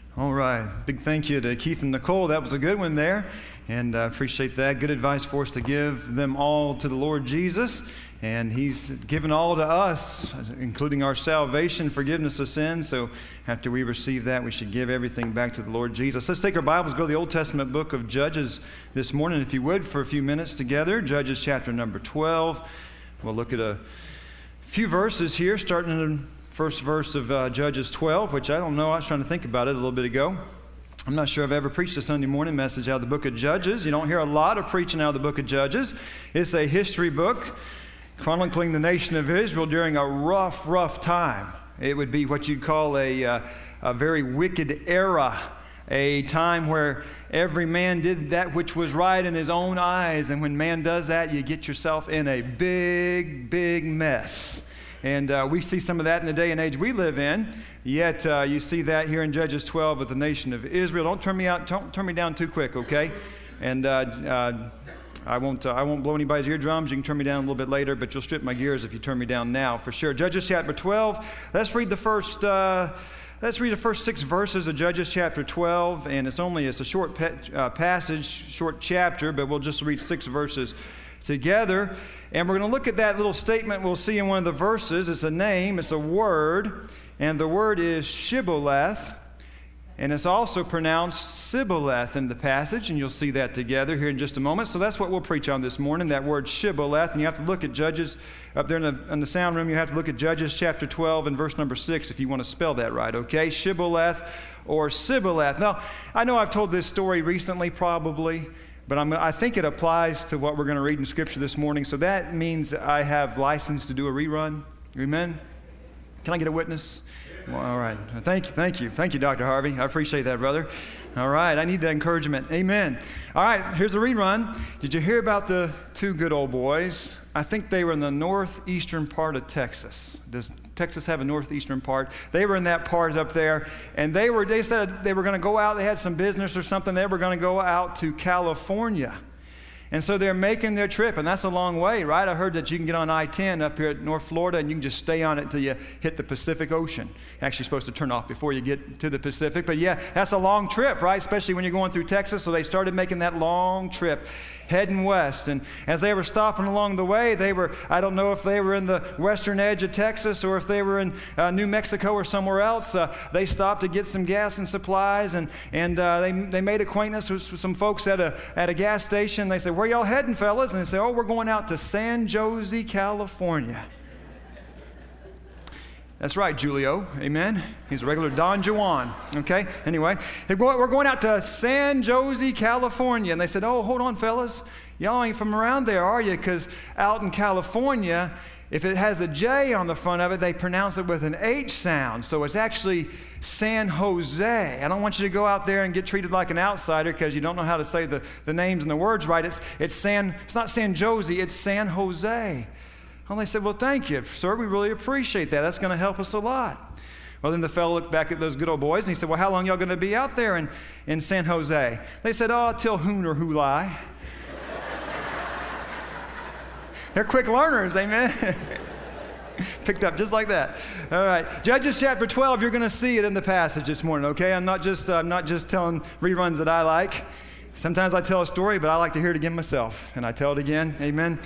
All right. Big thank you to Keith and Nicole. That was a good one there. And I appreciate that. Good advice for us to give them all to the Lord Jesus. And He's given all to us, including our salvation, forgiveness of sins. So after we receive that, we should give everything back to the Lord Jesus. Let's take our Bibles, go to the Old Testament book of Judges this morning, if you would, for a few minutes together. Judges chapter number 12. We'll look at a few verses here, starting in the first verse of Judges 12, which I don't know. I was trying to think about it a little bit ago. I'm not sure I've ever preached a Sunday morning message out of the book of Judges. You don't hear a lot of preaching out of the book of Judges. It's a history book chronicling the nation of Israel during a rough time. It would be what you'd call a very wicked era, a time where every man did that which was right in his own eyes. And when man does that, you get yourself in a big mess. And we see some of that in the day and age we live in. Yet you see that here in Judges 12 with the nation of Israel. Don't turn me down too quick, okay? And I won't blow anybody's eardrums. You can turn me down a little bit later, but you'll strip my gears if you turn me down now, for sure. Judges chapter 12. Let's read the first 6 verses of Judges chapter 12, and it's a short passage, short chapter, but we'll just read 6 verses together. And we're going to look at that little statement we'll see in one of the verses. It's a name, it's a word, and the word is Shibboleth, and it's also pronounced Sibboleth in the passage, and you'll see that together here in just a moment. So that's what we'll preach on this morning, that word Shibboleth. And you have to look at Judges, up there in the sound room, you have to look at Judges chapter 12 and verse number 6 if you want to spell that right, okay? Shibboleth or Sibboleth. Now, I know I've told this story recently probably, but I think it applies to what we're going to read in Scripture this morning. So that means I have license to do a rerun. Amen? Can I get a witness? Well, all right. Thank you. Thank you, Dr. Harvey. I appreciate that, brother. All right. I need that encouragement. Amen. All right. Here's a rerun. Did you hear about the 2 good old boys? I think they were in the northeastern part of Texas. Does Texas have a northeastern part? They were in that part up there, and they said they were going to go out. They had some business or something. They were going to go out to California. And so they're making their trip, and that's a long way, right? I heard that you can get on I-10 up here at North Florida, and you can just stay on it until you hit the Pacific Ocean. Actually supposed to turn off before you get to the Pacific, but yeah, that's a long trip, right? Especially when you're going through Texas. So they started making that long trip, heading west. And as they were stopping along the way, I don't know if they were in the western edge of Texas or if they were in New Mexico or somewhere else. They stopped to get some gas and supplies, and they made acquaintance with some folks at a gas station. They said, "Where y'all heading, fellas?" And they said, "Oh, we're going out to San Jose, California." That's right, Julio. Amen. He's a regular Don Juan. Okay. Anyway, we're going out to San Jose, California. And they said, "Oh, hold on, fellas. Y'all ain't from around there, are you? Because out in California, if it has a J on the front of it, they pronounce it with an H sound. So it's actually San Jose. I don't want you to go out there and get treated like an outsider because you don't know how to say the names and the words right. It's not San Jose, it's San Jose." Well, they said, "Well, thank you, sir. We really appreciate that. That's going to help us a lot." Well, then the fellow looked back at those good old boys and he said, "Well, how long y'all going to be out there in San Jose?" They said, "Oh, till Hoon or Hulai." They're quick learners, amen. Picked up just like that. All right, Judges chapter 12. You're going to see it in the passage this morning. Okay, I'm not just telling reruns that I like. Sometimes I tell a story, but I like to hear it again myself, and I tell it again. Amen.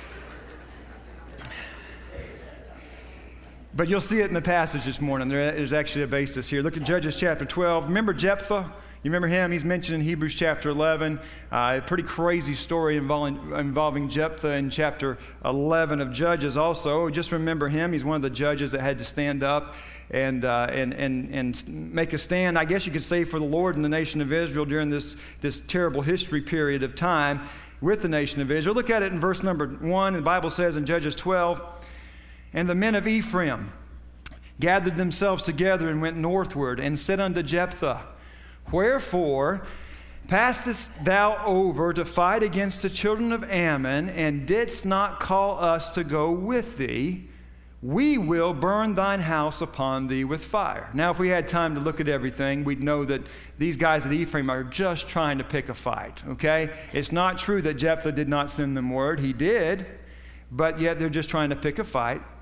But you'll see it in the passage this morning. There is actually a basis here. Look at Judges chapter 12. Remember Jephthah? You remember him? He's mentioned in Hebrews chapter 11. A pretty crazy story involving Jephthah in chapter 11 of Judges also. Just remember him. He's one of the judges that had to stand up and make a stand, I guess you could say, for the Lord and the nation of Israel during this terrible history period of time with the nation of Israel. Look at it in verse number 1. The Bible says in Judges 12, "And the men of Ephraim gathered themselves together and went northward and said unto Jephthah, Wherefore passest thou over to fight against the children of Ammon, and didst not call us to go with thee? We will burn thine house upon thee with fire." Now, if we had time to look at everything, we'd know that these guys at Ephraim are just trying to pick a fight, okay? It's not true that Jephthah did not send them word. He did, but yet they're just trying to pick a fight.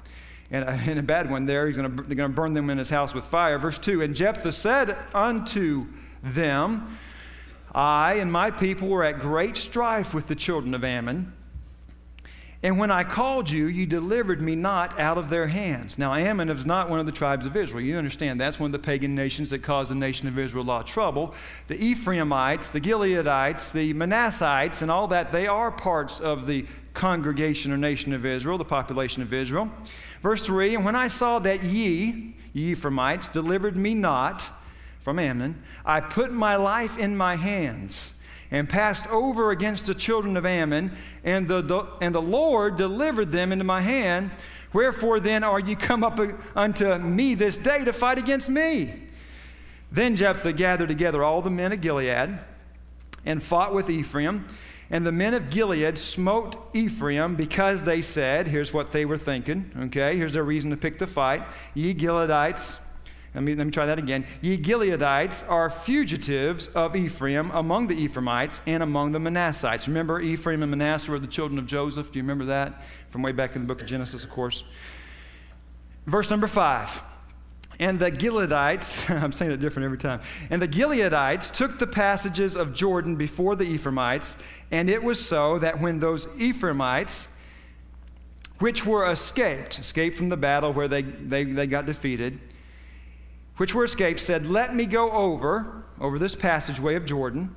and a bad one there. They're going to burn them in his house with fire. Verse 2, and Jephthah said unto them, I and my people were at great strife with the children of Ammon. And when I called you, you delivered me not out of their hands. Now, Ammon is not one of the tribes of Israel. You understand, that's one of the pagan nations that caused the nation of Israel a lot of trouble. The Ephraimites, the Gileadites, the Manassites, and all that, they are parts of the congregation or nation of Israel, the population of Israel. Verse 3, and when I saw that ye Ephraimites, delivered me not from Ammon, I put my life in my hands and passed over against the children of Ammon, and the Lord delivered them into my hand. Wherefore then are ye come up unto me this day to fight against me? Then Jephthah gathered together all the men of Gilead and fought with Ephraim. And the men of Gilead smote Ephraim because they said, here's what they were thinking, okay? Here's their reason to pick the fight. Ye Gileadites, let me try that again. Ye Gileadites are fugitives of Ephraim among the Ephraimites and among the Manassites. Remember, Ephraim and Manasseh were the children of Joseph. Do you remember that? From way back in the book of Genesis, of course. Verse number 5. And the Gileadites, I'm saying it different every time. And the Gileadites took the passages of Jordan before the Ephraimites, and it was so that when those Ephraimites, which were escaped from the battle where they got defeated, which were escaped, said, let me go over this passageway of Jordan,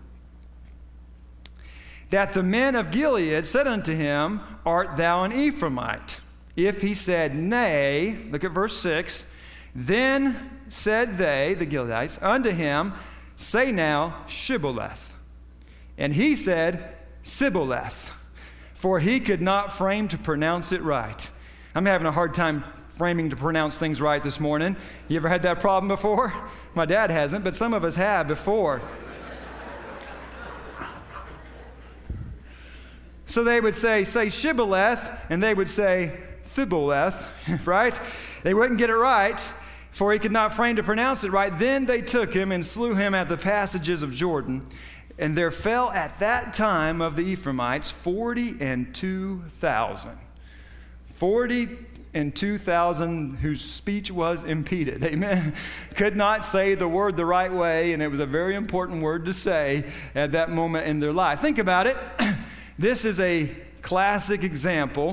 that the men of Gilead said unto him, art thou an Ephraimite? If he said, nay, look at verse 6, then said they, the Gileadites, unto him, say now, Shibboleth. And he said, Sibboleth, for he could not frame to pronounce it right. I'm having a hard time framing to pronounce things right this morning. You ever had that problem before? My dad hasn't, but some of us have before. So they would say Shibboleth, and they would say Thiboleth, right? They wouldn't get it right, for he could not frame to pronounce it right. Then they took him and slew him at the passages of Jordan. And there fell at that time of the Ephraimites 42,000. 42,000 whose speech was impeded. Amen. Could not say the word the right way, and it was a very important word to say at that moment in their life. Think about it. This is a classic example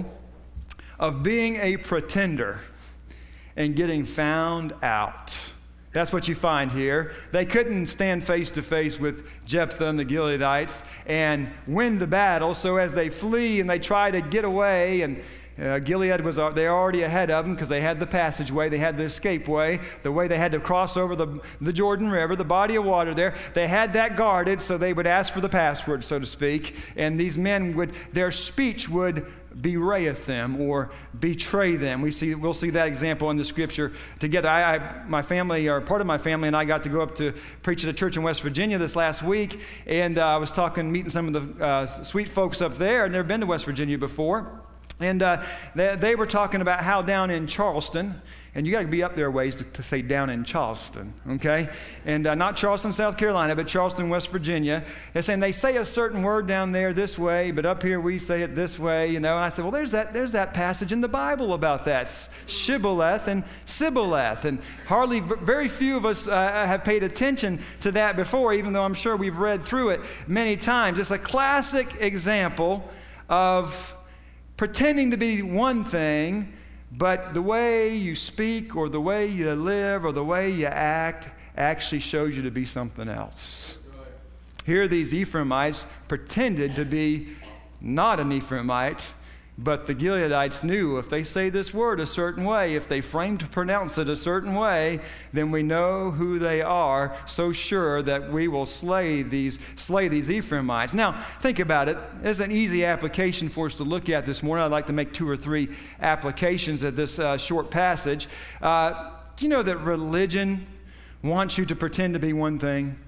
of being a pretender and getting found out. That's what you find here. They couldn't stand face to face with Jephthah and the Gileadites and win the battle. So as they flee and they try to get away, and Gilead they're already ahead of them because they had the passageway, they had the escape way, the way they had to cross over the Jordan River, the body of water there. They had that guarded, so they would ask for the password, so to speak. And these men their speech would bewrayeth them or betray them. We'll see that example in the scripture together. My family, or part of my family, and I got to go up to preach at a church in West Virginia this last week, and I was meeting some of the sweet folks up there. I'd never been to West Virginia before. And they were talking about how down in Charleston, and you got to be up there a ways to say down in Charleston, okay? And not Charleston, South Carolina, but Charleston, West Virginia. They're saying they say a certain word down there this way, but up here we say it this way, you know. And I said, well, there's that passage in the Bible about that, Shibboleth and Sibboleth. And very few of us have paid attention to that before, even though I'm sure we've read through it many times. It's a classic example of pretending to be one thing, but the way you speak or the way you live or the way you act actually shows you to be something else. Right. Here these Ephraimites pretended to be not an Ephraimite, but the Gileadites knew if they say this word a certain way, if they frame to pronounce it a certain way, then we know who they are, so sure that we will slay these Ephraimites. Now, think about it. There's an easy application for us to look at this morning. I'd like to make 2 or 3 applications at this short passage. Do you know that religion wants you to pretend to be one thing?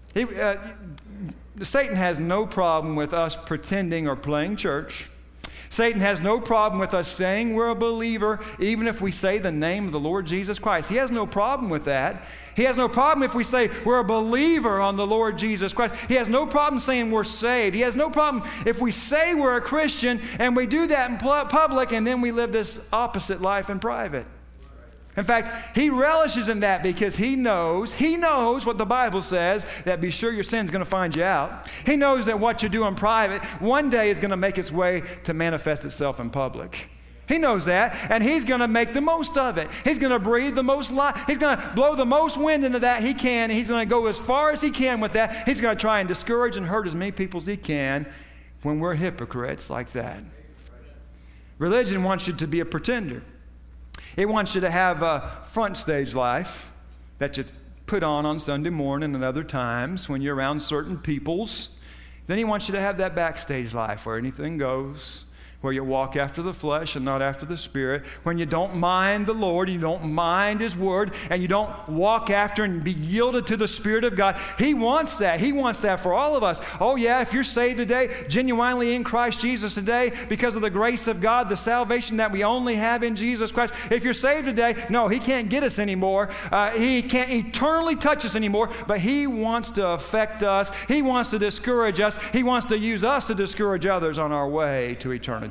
Satan has no problem with us pretending or playing church. Satan has no problem with us saying we're a believer, even if we say the name of the Lord Jesus Christ. He has no problem with that. He has no problem if we say we're a believer on the Lord Jesus Christ. He has no problem saying we're saved. He has no problem if we say we're a Christian and we do that in public and then we live this opposite life in private. In fact, he relishes in that because he knows what the Bible says, that be sure your sin's going to find you out. He knows that what you do in private one day is going to make its way to manifest itself in public. He knows that, and he's going to make the most of it. He's going to breathe the most life. He's going to blow the most wind into that he can. He's going to go as far as he can with that. He's going to try and discourage and hurt as many people as he can when we're hypocrites like that. Religion wants you to be a pretender. It wants you to have a front stage life that you put on Sunday morning and other times when you're around certain peoples. Then he wants you to have that backstage life where anything goes, where you walk after the flesh and not after the Spirit, when you don't mind the Lord, you don't mind His Word, and you don't walk after and be yielded to the Spirit of God. He wants that. He wants that for all of us. Oh yeah, if you're saved today, genuinely in Christ Jesus today, because of the grace of God, the salvation that we only have in Jesus Christ, if you're saved today, no, He can't get us anymore. He can't eternally touch us anymore, but He wants to affect us. He wants to discourage us. He wants to use us to discourage others on our way to eternity.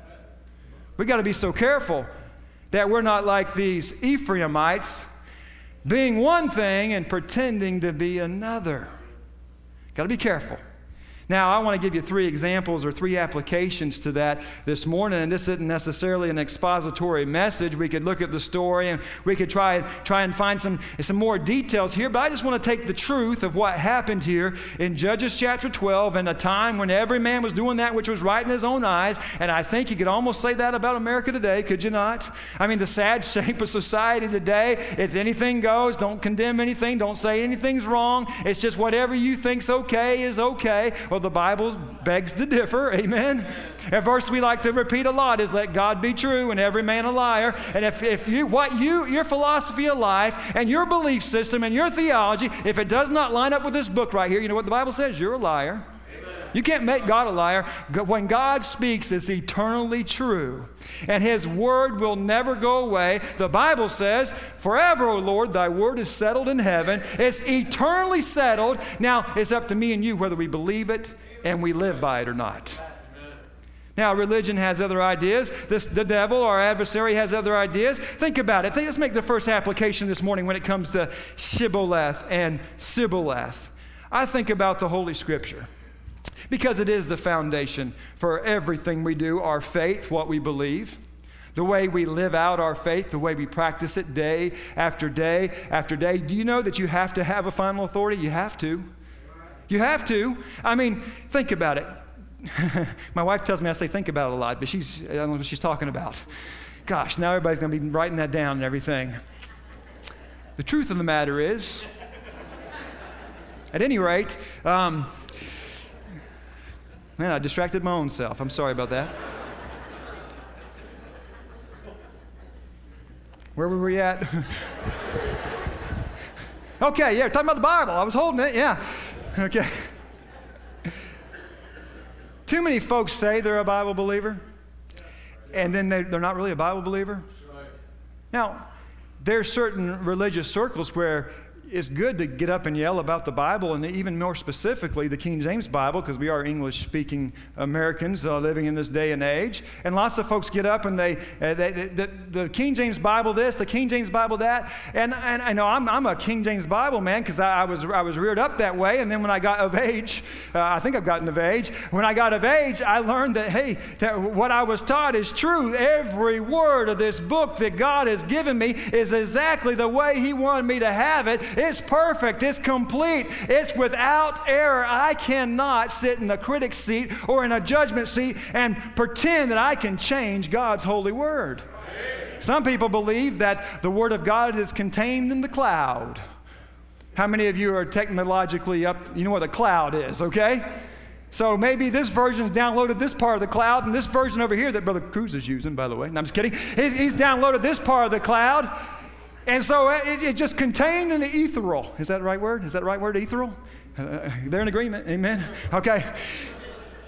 We've got to be so careful that we're not like these Ephraimites, being one thing and pretending to be another. Got to be careful. Now, I want to give you 3 examples or 3 applications to that this morning, and this isn't necessarily an expository message. We could look at the story and we could try and find some more details here, but I just want to take the truth of what happened here in Judges chapter 12 in a time when every man was doing that which was right in his own eyes, and I think you could almost say that about America today, could you not? I mean, the sad shape of society today, it's anything goes, don't condemn anything, don't say anything's wrong, it's just whatever you think's okay is okay. Well, the Bible begs to differ, amen? A verse we like to repeat a lot is, let God be true and every man a liar. And if your philosophy of life and your belief system and your theology, if it does not line up with this book right here, you know what the Bible says? You're a liar. You can't make God a liar. When God speaks, it's eternally true. And His word will never go away. The Bible says, forever, O Lord, thy word is settled in heaven. It's eternally settled. Now, it's up to me and you whether we believe it and we live by it or not. Now, religion has other ideas. The devil, our adversary, has other ideas. Think about it. Let's make the first application this morning when it comes to Shibboleth and Sibboleth. I think about the Holy Scripture, because it is the foundation for everything we do, our faith, what we believe, the way we live out our faith, the way we practice it day after day after day. Do you know that you have to have a final authority? You have to. You have to. I mean, think about it. My wife tells me I say think about it a lot, but I don't know what she's talking about. Gosh, now everybody's going to be writing that down and everything. The truth of the matter is, at any rate, man, I distracted my own self. I'm sorry about that. Where were we at? Okay, yeah, talking about the Bible. I was holding it, yeah. Okay. Too many folks say they're a Bible believer, and then they're not really a Bible believer. Now, there's certain religious circles where it's good to get up and yell about the Bible, and even more specifically the King James Bible, because we are English-speaking Americans living in this day and age. And lots of folks get up and the King James Bible this, the King James Bible that. And I know I'm a King James Bible man because I was reared up that way. And then when I got of age, I think I've gotten of age. When I got of age, I learned that, hey, that what I was taught is true. Every word of this book that God has given me is exactly the way He wanted me to have it. It's perfect. It's complete. It's without error. I cannot sit in a critic's seat or in a judgment seat and pretend that I can change God's holy word. Some people believe that the word of God is contained in the cloud. How many of you are technologically up? You know what a cloud is, okay? So maybe this version's downloaded this part of the cloud, and this version over here that Brother Cruz is using, by the way. No, I'm just kidding. He's downloaded this part of the cloud. And so it's just contained in the ethereal. Is that the right word? Is that the right word, ethereal? They're in agreement. Amen. Okay.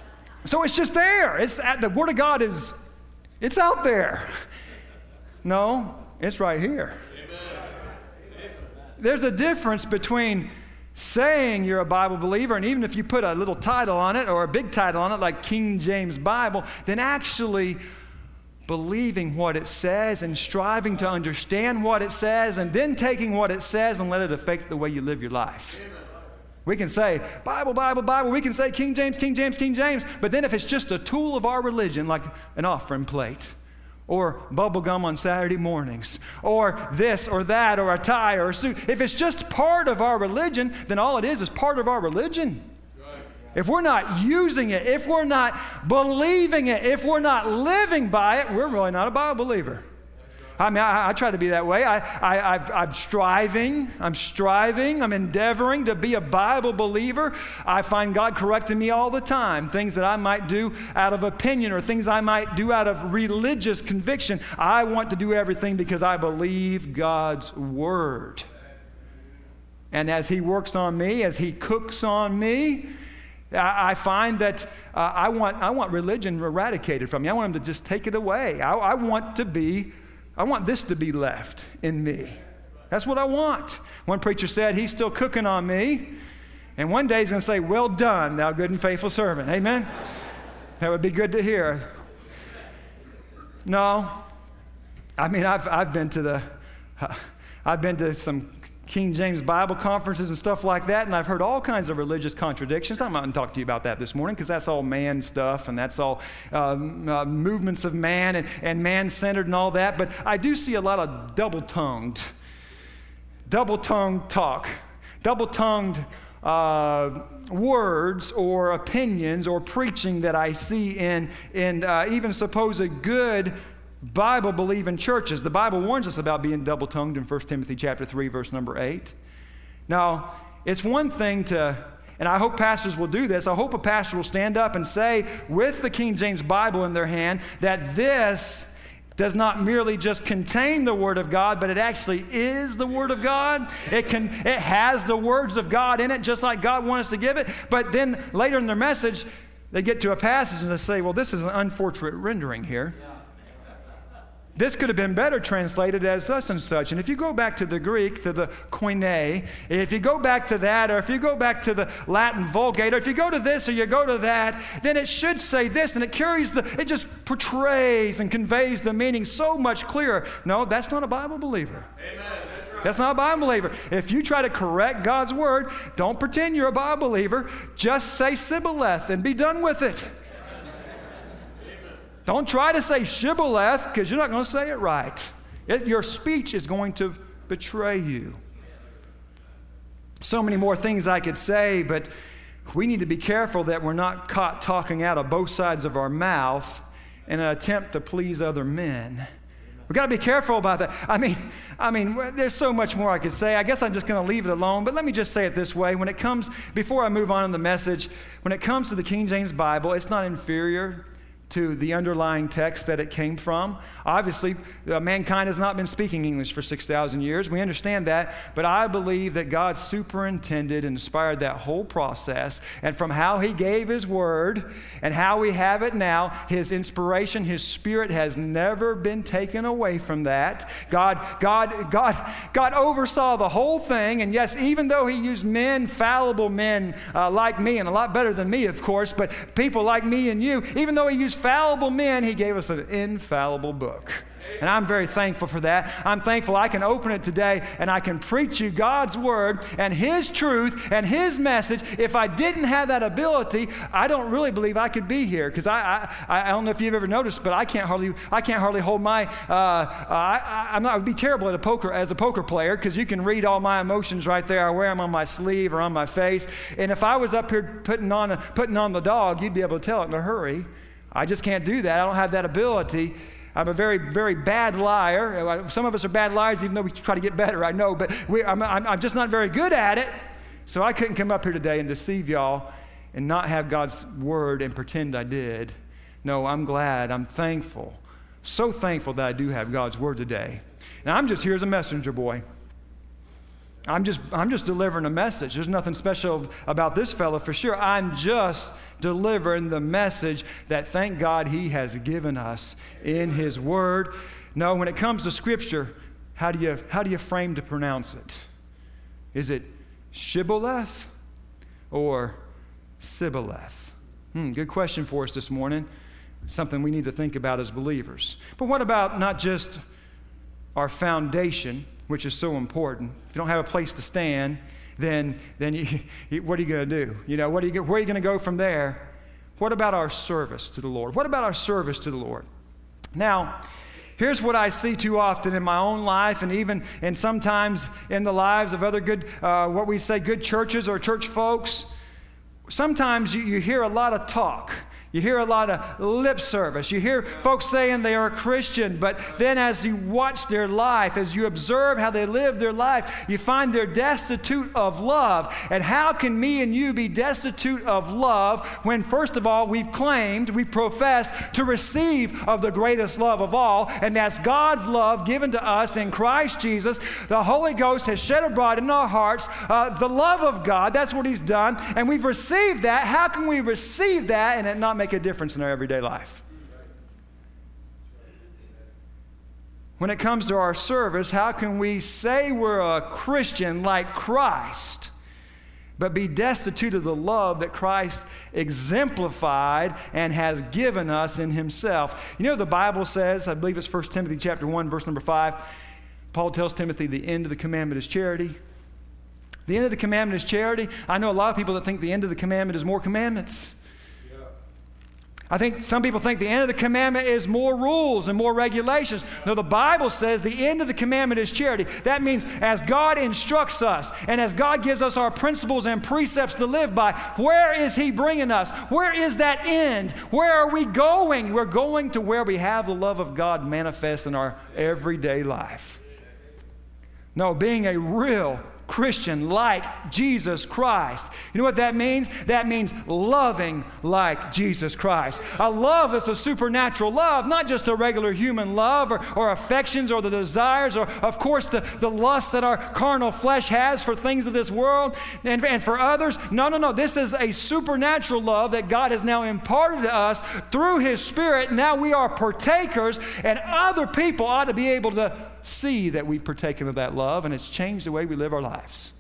So it's just there. The Word of God it's out there. No, it's right here. There's a difference between saying you're a Bible believer, and even if you put a little title on it or a big title on it like King James Bible, then actually believing what it says and striving to understand what it says and then taking what it says and let it affect the way you live your life. We can say, Bible, Bible, Bible. We can say King James, King James, King James. But then if it's just a tool of our religion, like an offering plate, or bubble gum on Saturday mornings, or this or that, or a tie or a suit. If it's just part of our religion, then all it is part of our religion. Right. If we're not using it, if we're not believing it, if we're not living by it, we're really not a Bible believer. I mean, I try to be that way. I'm striving, I'm endeavoring to be a Bible believer. I find God correcting me all the time. Things that I might do out of opinion or things I might do out of religious conviction. I want to do everything because I believe God's Word. And as He works on me, as He cooks on me, I find that I want religion eradicated from me. I want Him to just take it away. I want this to be left in me. That's what I want. One preacher said, he's still cooking on me. And one day he's going to say, well done, thou good and faithful servant. Amen? That would be good to hear. No. I mean, I've been to some King James Bible conferences and stuff like that, and I've heard all kinds of religious contradictions. I'm not going to talk to you about that this morning because that's all man stuff and that's all movements of man and man-centered and all that. But I do see a lot of double-tongued talk, double-tongued words or opinions or preaching that I see in even supposed good Bible-believing churches. The Bible warns us about being double-tongued in 1 Timothy chapter 3, verse number 8. Now, it's one thing and I hope pastors will do this, I hope a pastor will stand up and say with the King James Bible in their hand that this does not merely just contain the Word of God, but it actually is the Word of God. It has the words of God in it, just like God wants us to give it. But then later in their message, they get to a passage and they say, well, this is an unfortunate rendering here. This could have been better translated as thus and such. And if you go back to the Greek, to the koine, if you go back to that, or if you go back to the Latin Vulgate, or if you go to this or you go to that, then it should say this, and it just portrays and conveys the meaning so much clearer. No, that's not a Bible believer. Amen. That's not a Bible believer. If you try to correct God's Word, don't pretend you're a Bible believer. Just say Sibboleth and be done with it. Don't try to say shibboleth because you're not going to say it right. Your speech is going to betray you. So many more things I could say, but we need to be careful that we're not caught talking out of both sides of our mouth in an attempt to please other men. We've got to be careful about that. I mean, there's so much more I could say. I guess I'm just going to leave it alone, but let me just say it this way. Before I move on in the message, when it comes to the King James Bible, it's not inferior to the underlying text that it came from. Obviously, mankind has not been speaking English for 6,000 years. We understand that, but I believe that God superintended and inspired that whole process, and from how He gave His Word and how we have it now, His inspiration, His Spirit has never been taken away from that. God oversaw the whole thing, and yes, even though He used fallible men like me, and a lot better than me, of course, but people like me and you, even though He used fallible men, He gave us an infallible book. And I'm very thankful for that. I'm thankful I can open it today and I can preach you God's Word and His truth and His message. If I didn't have that ability, I don't really believe I could be here, because I don't know if you've ever noticed, but I can't hardly hold my I would be terrible as a poker player, because you can read all my emotions right there. I wear them on my sleeve or on my face. And if I was up here putting on the dog, you'd be able to tell it in a hurry. I just can't do that. I don't have that ability. I'm a very, very bad liar. Some of us are bad liars, even though we try to get better, I know. But I'm just not very good at it. So I couldn't come up here today and deceive y'all and not have God's Word and pretend I did. No, I'm glad. I'm thankful. So thankful that I do have God's Word today. And I'm just here as a messenger boy. I'm just delivering a message. There's nothing special about this fellow for sure. I'm just delivering the message that, thank God, He has given us in His Word. No, when it comes to Scripture, how do you frame to pronounce it? Is it Shibboleth or Sibboleth? Good question for us this morning. Something we need to think about as believers. But what about not just our foundation, which is so important? If you don't have a place to stand, then what are you going to do? Where are you going to go from there? What about our service to the Lord? What about our service to the Lord? Now, here's what I see too often in my own life, and sometimes in the lives of other good, what we say good churches or church folks. Sometimes you hear a lot of talk. You hear a lot of lip service. You hear folks saying they are a Christian, but then as you watch their life, as you observe how they live their life, you find they're destitute of love. And how can me and you be destitute of love when, first of all, we profess to receive of the greatest love of all, and that's God's love given to us in Christ Jesus. The Holy Ghost has shed abroad in our hearts the love of God. That's what He's done, and we've received that. How can we receive that and it not make a difference in our everyday life? When it comes to our service, how can we say we're a Christian like Christ, but be destitute of the love that Christ exemplified and has given us in Himself? The Bible says, I believe it's 1 Timothy chapter 1, verse number 5, Paul tells Timothy the end of the commandment is charity. The end of the commandment is charity. I know a lot of people that think the end of the commandment is more commandments. I think some people think the end of the commandment is more rules and more regulations. No, the Bible says the end of the commandment is charity. That means as God instructs us and as God gives us our principles and precepts to live by, where is He bringing us? Where is that end? Where are we going? We're going to where we have the love of God manifest in our everyday life. No, being a real Christian like Jesus Christ. You know what that means? That means loving like Jesus Christ. A love is a supernatural love, not just a regular human love or affections or the desires or, of course, the lust that our carnal flesh has for things of this world and for others. No. This is a supernatural love that God has now imparted to us through His Spirit. Now we are partakers, and other people ought to be able to see that we've partaken of that love, and it's changed the way we live our lives.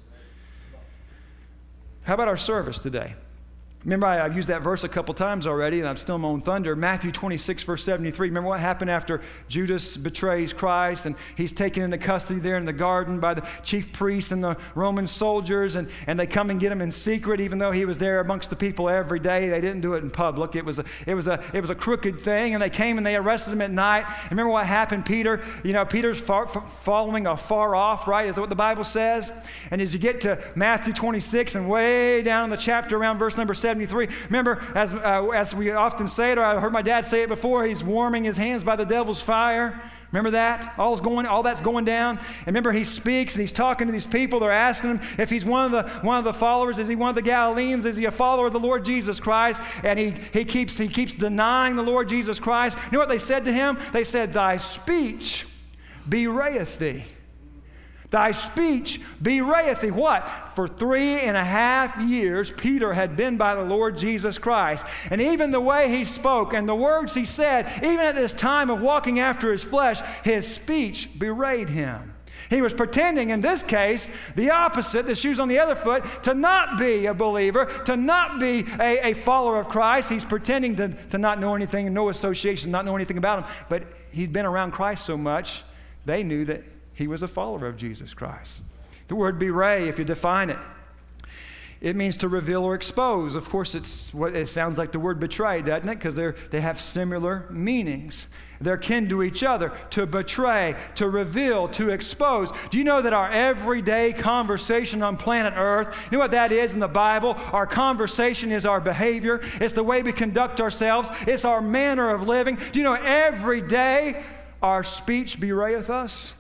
How about our service today? Remember, I've used that verse a couple times already, and I'm still my own thunder. Matthew 26, verse 73. Remember what happened after Judas betrays Christ, and he's taken into custody there in the garden by the chief priests and the Roman soldiers, and they come and get him in secret, even though he was there amongst the people every day. They didn't do it in public. It was a crooked thing, and they came and they arrested him at night. And remember what happened? Peter's following afar off, right? Is that what the Bible says? And as you get to Matthew 26 and way down in the chapter around verse number 73, remember, as we often say it, or I heard my dad say it before, he's warming his hands by the devil's fire. Remember that? All that's going down. And remember, he speaks and he's talking to these people. They're asking him if he's one of the followers. Is he one of the Galileans? Is he a follower of the Lord Jesus Christ? And he keeps denying the Lord Jesus Christ. You know what they said to him? They said, "Thy speech bewrayeth thee." Thy speech bewrayeth thee. What? For 3.5 years, Peter had been by the Lord Jesus Christ. And even the way he spoke and the words he said, even at this time of walking after his flesh, his speech bewrayed him. He was pretending, in this case, the opposite, the shoes on the other foot, to not be a believer, to not be a follower of Christ. He's pretending to not know anything, no association, not know anything about him. But he'd been around Christ so much, they knew that he was a follower of Jesus Christ. The word bewray, if you define it, it means to reveal or expose. Of course, it sounds like the word betray, doesn't it? Because they have similar meanings. They're kin to each other. To betray, to reveal, to expose. Do you know that our everyday conversation on planet Earth, you know what that is in the Bible? Our conversation is our behavior. It's the way we conduct ourselves. It's our manner of living. Do you know every day our speech bewrayeth us?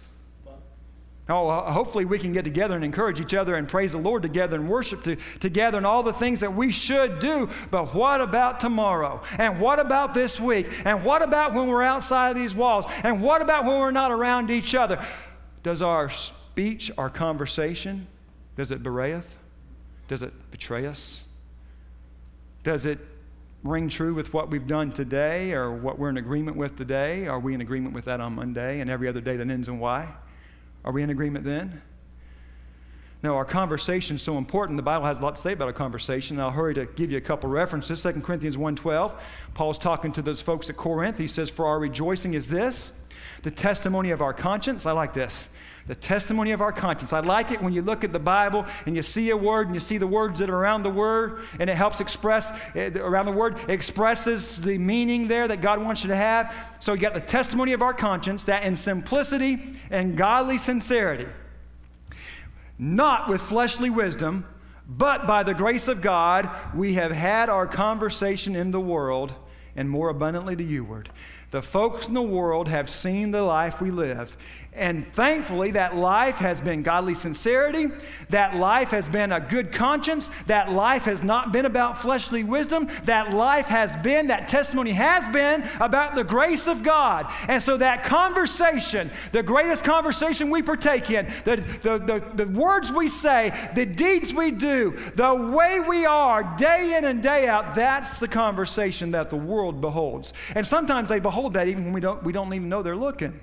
Oh, hopefully we can get together and encourage each other and praise the Lord together and worship together and all the things that we should do. But what about tomorrow? And what about this week? And what about when we're outside of these walls? And what about when we're not around each other? Does our speech, our conversation, does it bewrayeth? Does it betray us? Does it ring true with what we've done today or what we're in agreement with today? Are we in agreement with that on Monday and every other day that ends in Y? Are we in agreement then? No, our conversation is so important. The Bible has a lot to say about our conversation. I'll hurry to give you a couple references. 2 Corinthians 1:12, Paul's talking to those folks at Corinth. He says, "For our rejoicing is this, the testimony of our conscience." I like this. The testimony of our conscience. I like it when you look at the Bible and you see a word and you see the words that are around the word and it helps express, around the word, it expresses the meaning there that God wants you to have. So you got the testimony of our conscience, that in simplicity and godly sincerity, not with fleshly wisdom, but by the grace of God, we have had our conversation in the world and more abundantly to youward. The folks in the world have seen the life we live. And thankfully, that life has been godly sincerity. That life has been a good conscience. That life has not been about fleshly wisdom. That life has been, that testimony has been about the grace of God. And so that conversation, the greatest conversation we partake in, the words we say, the deeds we do, the way we are day in and day out, that's the conversation that the world beholds. And sometimes they behold that even when we don't even know they're looking.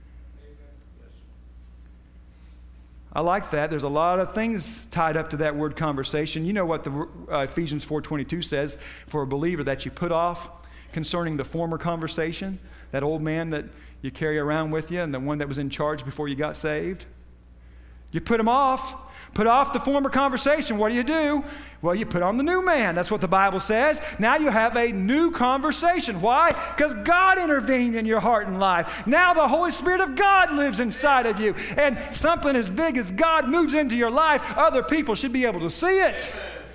I like that. There's a lot of things tied up to that word conversation. You know what the Ephesians 4:22 says for a believer, that you put off concerning the former conversation, that old man that you carry around with you and the one that was in charge before you got saved. You put him off. Put off the former conversation. What do? Well, you put on the new man. That's what the Bible says. Now you have a new conversation. Why? Because God intervened in your heart and life. Now the Holy Spirit of God lives inside of you. And something as big as God moves into your life, other people should be able to see it.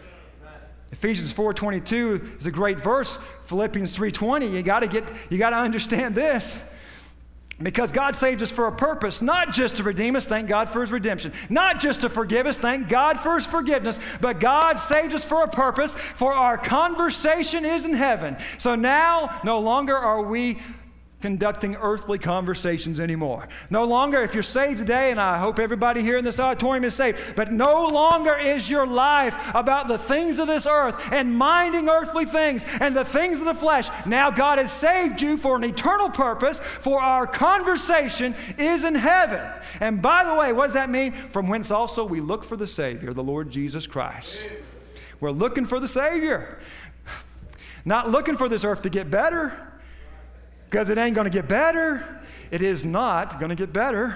Ephesians 4:22 is a great verse. Philippians 3:20, you got to understand this. Because God saved us for a purpose, not just to redeem us, thank God for His redemption. Not just to forgive us, thank God for His forgiveness. But God saved us for a purpose, for our conversation is in heaven. So now, no longer are we conducting earthly conversations anymore. No longer, if you're saved today, and I hope everybody here in this auditorium is saved, but no longer is your life about the things of this earth and minding earthly things and the things of the flesh. Now God has saved you for an eternal purpose, for our conversation is in heaven. And by the way, what does that mean? From whence also we look for the Savior, the Lord Jesus Christ. We're looking for the Savior. Not looking for this earth to get better, because it ain't going to get better. It is not going to get better.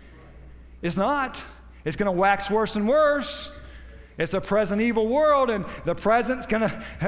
It's not. It's going to wax worse and worse. It's a present evil world, and the present's going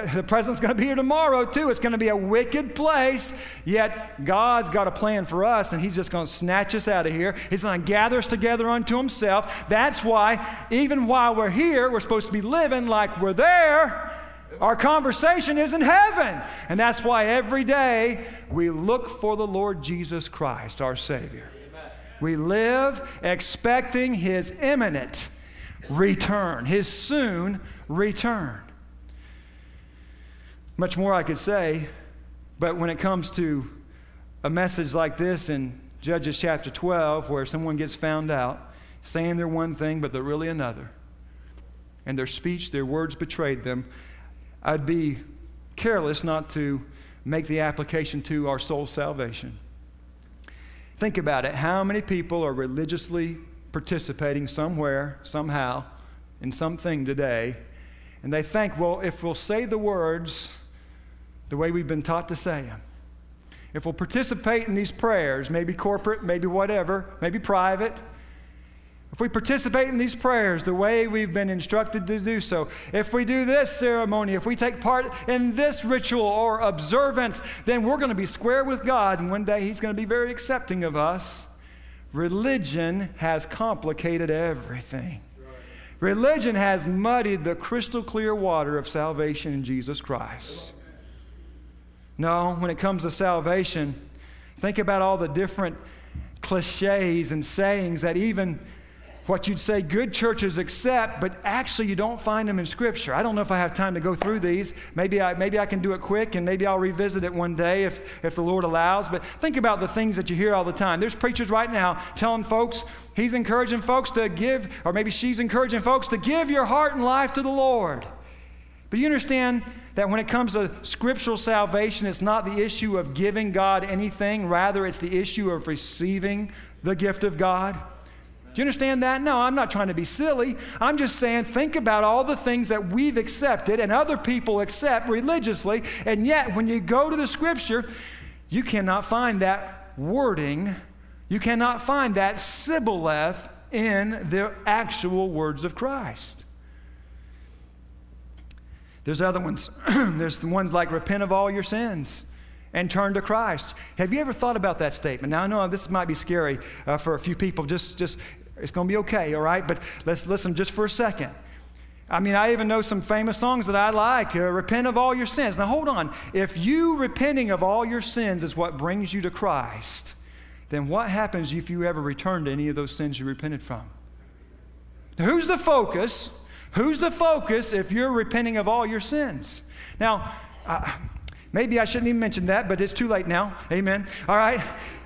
to be here tomorrow too. It's going to be a wicked place. Yet God's got a plan for us, and He's just going to snatch us out of here. He's going to gather us together unto Himself. That's why, even while we're here, we're supposed to be living like we're there. Our conversation is in heaven. And that's why every day we look for the Lord Jesus Christ, our Savior. Amen. We live expecting His imminent return, His soon return. Much more I could say, but when it comes to a message like this in Judges chapter 12, where someone gets found out saying they're one thing, but they're really another, and their speech, their words betrayed them, I'd be careless not to make the application to our soul salvation. Think about it. How many people are religiously participating somewhere, somehow, in something today, and they think, well, if we'll say the words the way we've been taught to say them, if we'll participate in these prayers, maybe corporate, maybe whatever, maybe private, if we participate in these prayers the way we've been instructed to do so, if we do this ceremony, if we take part in this ritual or observance, then we're going to be square with God, and one day He's going to be very accepting of us. Religion has complicated everything. Religion has muddied the crystal clear water of salvation in Jesus Christ. No, when it comes to salvation, think about all the different cliches and sayings that even what you'd say good churches accept, but actually you don't find them in Scripture. I don't know if I have time to go through these. Maybe I can do it quick, and maybe I'll revisit it one day if the Lord allows. But think about the things that you hear all the time. There's preachers right now telling folks, he's encouraging folks to give, or maybe she's encouraging folks to give your heart and life to the Lord. But you understand, that when it comes to scriptural salvation, it's not the issue of giving God anything, rather it's the issue of receiving the gift of God? Do you understand that? No, I'm not trying to be silly. I'm just saying, think about all the things that we've accepted and other people accept religiously, and yet when you go to the Scripture, you cannot find that wording, you cannot find that shibboleth in the actual words of Christ. There's other ones. There's the ones like repent of all your sins and turn to Christ. Have you ever thought about that statement? Now, I know this might be scary for a few people. Just it's going to be okay, all right? But let's listen just for a second. I mean, I even know some famous songs that I like. Repent of all your sins. Now, hold on. If you repenting of all your sins is what brings you to Christ, then what happens if you ever return to any of those sins you repented from? Who's the focus? Who's the focus if you're repenting of all your sins? Now, maybe I shouldn't even mention that, but it's too late now. Amen. All right.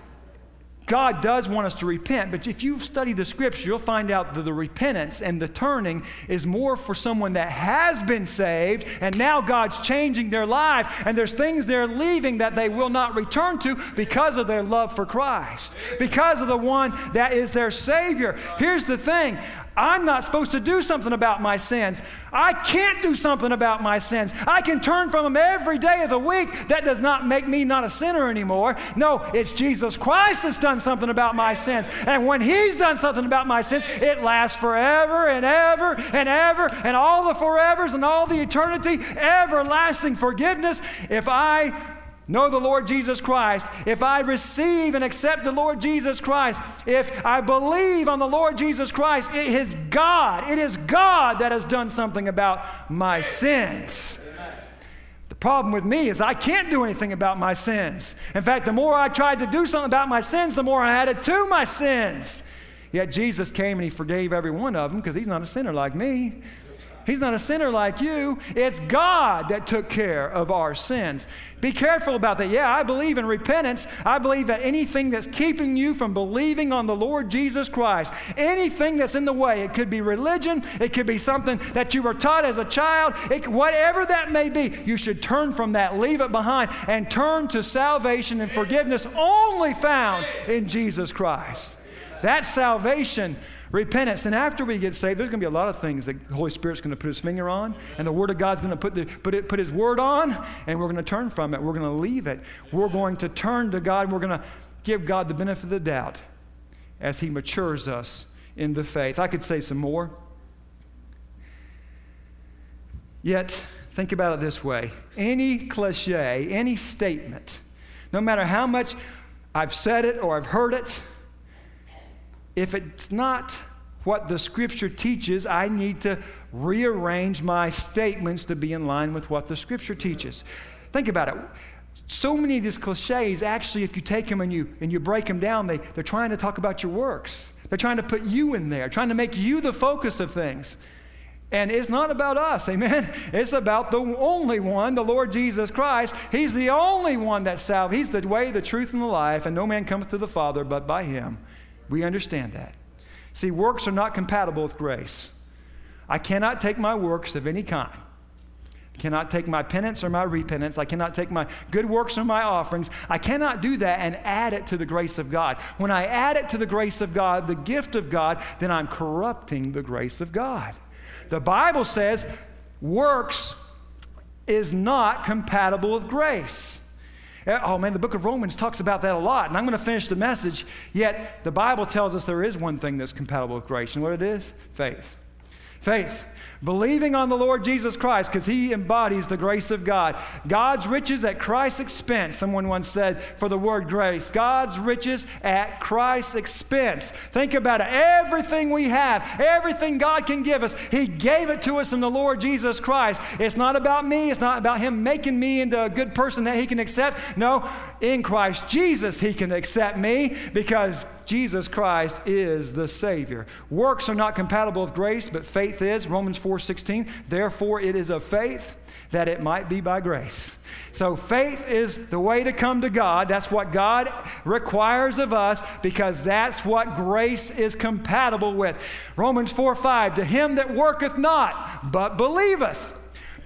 God does want us to repent, but if you study the Scripture, you'll find out that the repentance and the turning is more for someone that has been saved, and now God's changing their life, and there's things they're leaving that they will not return to because of their love for Christ, because of the one that is their Savior. Here's the thing. I'm not supposed to do something about my sins. I can't do something about my sins. I can turn from them every day of the week. That does not make me not a sinner anymore. No, it's Jesus Christ that's done something about my sins. And when He's done something about my sins, it lasts forever and ever and ever and all the forevers and all the eternity, everlasting forgiveness. If I know the Lord Jesus Christ, if I receive and accept the Lord Jesus Christ, if I believe on the Lord Jesus Christ, it is God that has done something about my sins. The problem with me is I can't do anything about my sins. In fact, the more I tried to do something about my sins, the more I added to my sins. Yet Jesus came and He forgave every one of them because He's not a sinner like me. He's not a sinner like you. It's God that took care of our sins. Be careful about that. Yeah, I believe in repentance. I believe that anything that's keeping you from believing on the Lord Jesus Christ, anything that's in the way, it could be religion, it could be something that you were taught as a child, whatever that may be, you should turn from that, leave it behind, and turn to salvation and forgiveness only found in Jesus Christ. That's salvation. Repentance. And after we get saved, there's going to be a lot of things that the Holy Spirit's going to put His finger on, and the Word of God's going to put His Word on, and we're going to turn from it. We're going to leave it. We're going to turn to God, and we're going to give God the benefit of the doubt as He matures us in the faith. I could say some more. Yet, think about it this way. Any cliche, any statement, no matter how much I've said it or I've heard it, if it's not what the Scripture teaches, I need to rearrange my statements to be in line with what the Scripture teaches. Think about it. So many of these cliches, actually, if you take them and you break them down, they're trying to talk about your works. They're trying to put you in there, trying to make you the focus of things. And it's not about us, amen? It's about the only one, the Lord Jesus Christ. He's the only one that's salved. He's the way, the truth, and the life, and no man cometh to the Father but by Him. We understand that. See, works are not compatible with grace. I cannot take my works of any kind. I cannot take my penance or my repentance. I cannot take my good works or my offerings. I cannot do that and add it to the grace of God. When I add it to the grace of God, the gift of God, then I'm corrupting the grace of God. The Bible says works is not compatible with grace. Oh man, the book of Romans talks about that a lot, and I'm going to finish the message, yet the Bible tells us there is one thing that's compatible with grace, and what it is? Faith. Faith. Believing on the Lord Jesus Christ, because He embodies the grace of God. God's riches at Christ's expense. Someone once said for the word grace, God's riches at Christ's expense. Think about it. Everything we have, everything God can give us, He gave it to us in the Lord Jesus Christ. It's not about me. It's not about Him making me into a good person that He can accept. No, in Christ Jesus He can accept me because Jesus Christ is the Savior. Works are not compatible with grace, but faith is. Romans 4:16. Therefore it is of faith that it might be by grace. So faith is the way to come to God. That's what God requires of us because that's what grace is compatible with. Romans 4:5. To him that worketh not, but believeth.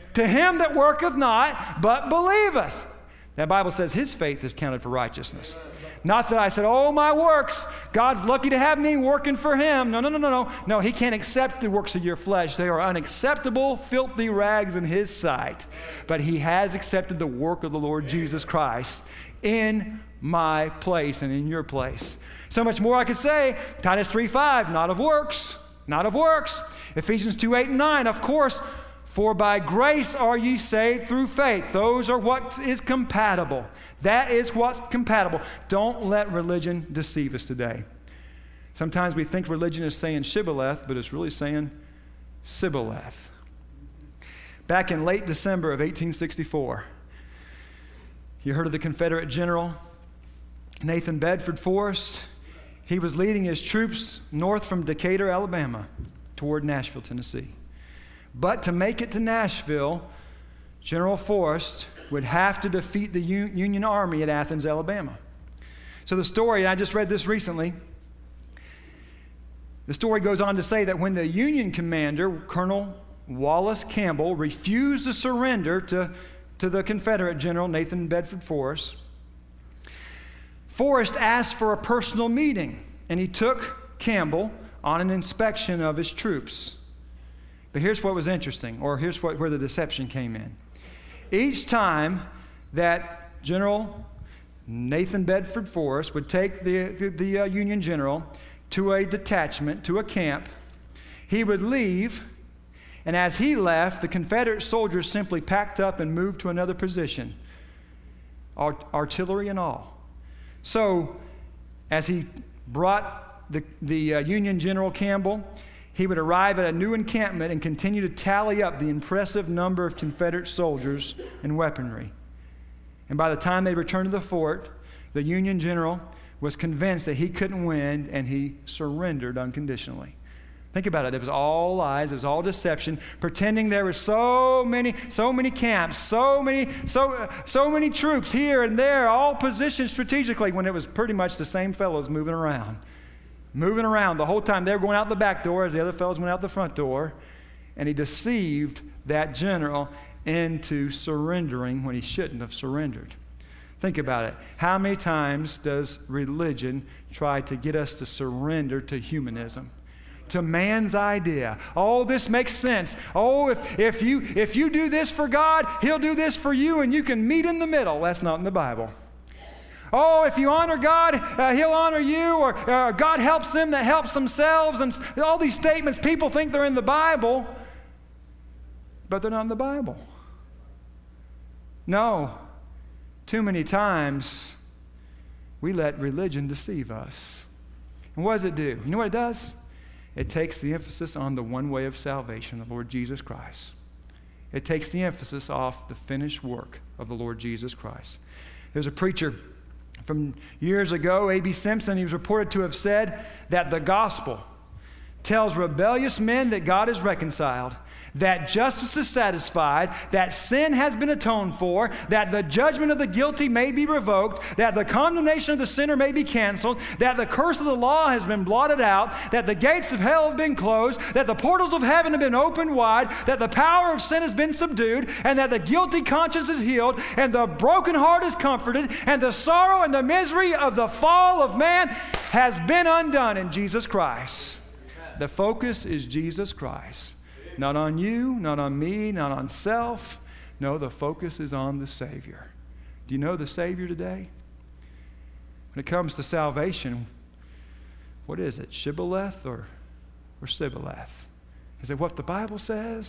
To him that worketh not, but believeth. That Bible says his faith is counted for righteousness. Not that I said, oh, my works, God's lucky to have me working for him. No. No, he can't accept the works of your flesh. They are unacceptable, filthy rags in his sight. But he has accepted the work of the Lord Jesus Christ in my place and in your place. So much more I could say. Titus 3:5, not of works, not of works. Ephesians 2:8 and 9, of course, for by grace are ye saved through faith. Those are what is compatible. That is what's compatible. Don't let religion deceive us today. Sometimes we think religion is saying shibboleth, but it's really saying sibboleth. Back in late December of 1864, you heard of the Confederate general Nathan Bedford Forrest. He was leading his troops north from Decatur, Alabama, toward Nashville, Tennessee. But to make it to Nashville, General Forrest would have to defeat the Union Army at Athens, Alabama. So the story, I just read this recently, the story goes on to say that when the Union commander, Colonel Wallace Campbell, refused to surrender to the Confederate general, Nathan Bedford Forrest, Forrest asked for a personal meeting, and he took Campbell on an inspection of his troops. But here's what was interesting, or here's where the deception came in. Each time that General Nathan Bedford Forrest would take the Union general to a detachment, to a camp, he would leave, and as he left, the Confederate soldiers simply packed up and moved to another position, artillery and all. So, as he brought the Union General Campbell, he would arrive at a new encampment and continue to tally up the impressive number of Confederate soldiers and weaponry. And by the time they returned to the fort, the Union general was convinced that he couldn't win, and he surrendered unconditionally. Think about it. It was all lies. It was all deception, pretending there were so many camps, so many troops here and there, all positioned strategically, when it was pretty much the same fellows moving around the whole time. They were going out the back door as the other fellows went out the front door, and he deceived that general into surrendering when he shouldn't have surrendered. Think about it. How many times does religion try to get us to surrender to humanism, to man's idea? Oh, this makes sense. Oh, if you do this for God, He'll do this for you, and you can meet in the middle. That's not in the Bible. Oh, if you honor God, He'll honor you, or God helps them that helps themselves, and all these statements, people think they're in the Bible, but they're not in the Bible. No. Too many times, we let religion deceive us. And what does it do? You know what it does? It takes the emphasis on the one way of salvation, the Lord Jesus Christ. It takes the emphasis off the finished work of the Lord Jesus Christ. There's a preacher from years ago, A.B. Simpson. He was reported to have said that the gospel tells rebellious men that God is reconciled, that justice is satisfied, that sin has been atoned for, that the judgment of the guilty may be revoked, that the condemnation of the sinner may be canceled, that the curse of the law has been blotted out, that the gates of hell have been closed, that the portals of heaven have been opened wide, that the power of sin has been subdued, and that the guilty conscience is healed, and the broken heart is comforted, and the sorrow and the misery of the fall of man has been undone in Jesus Christ. The focus is Jesus Christ. Not on you, not on me, not on self. No, the focus is on the Savior. Do you know the Savior today? When it comes to salvation, what is it? Shibboleth or Sibboleth? Is it what the Bible says?